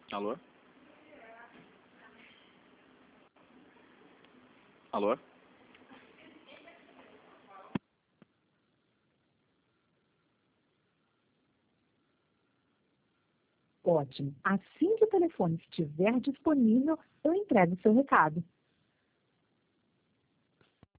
Alô? Alô? Ótimo. Assim que o telefone estiver disponível, eu entrego o seu recado.